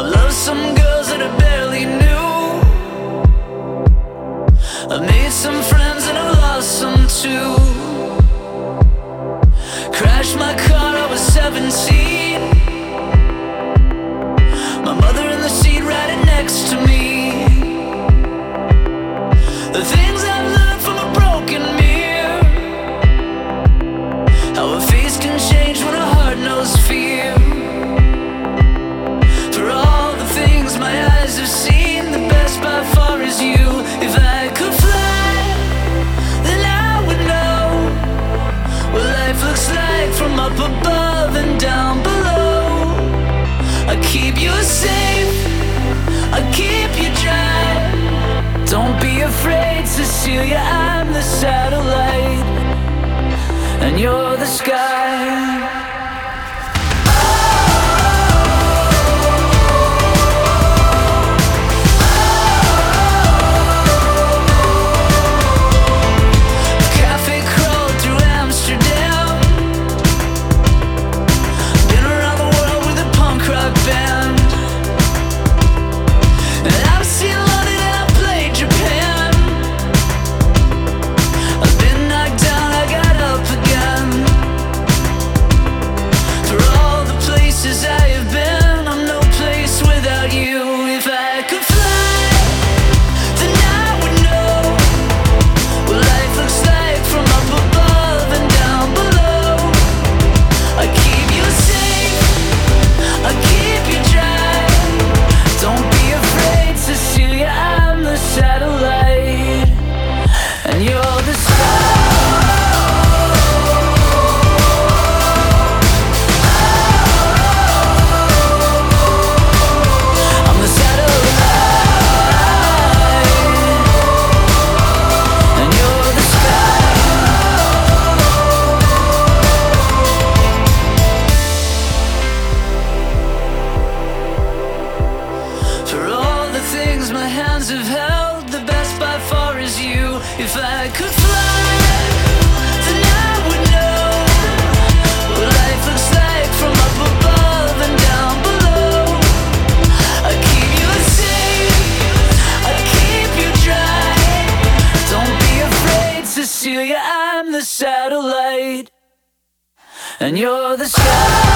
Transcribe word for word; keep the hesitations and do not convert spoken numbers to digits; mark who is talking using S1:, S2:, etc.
S1: loved some girls that I barely knew. I made some friends and I lost some too. Crashed my car, I was seventeen. My mother in the seat riding next to me. The things I've learned from a broken mirror, how a face can change when a heart knows fear. For all the things my eyes have seen, the best by far is you. If I could fly, then I would know what life looks like from up above and down below. I keep you safe, I keep you dry. Don't be afraid, Cecilia, I'm the satellite, and you're the sky. My hands have held, the best by far is you. If I could fly, then I would know what life looks like from up above and down below. I keep you safe, I keep you dry. Don't be afraid, Cecilia, I'm the satellite, and you're the sky.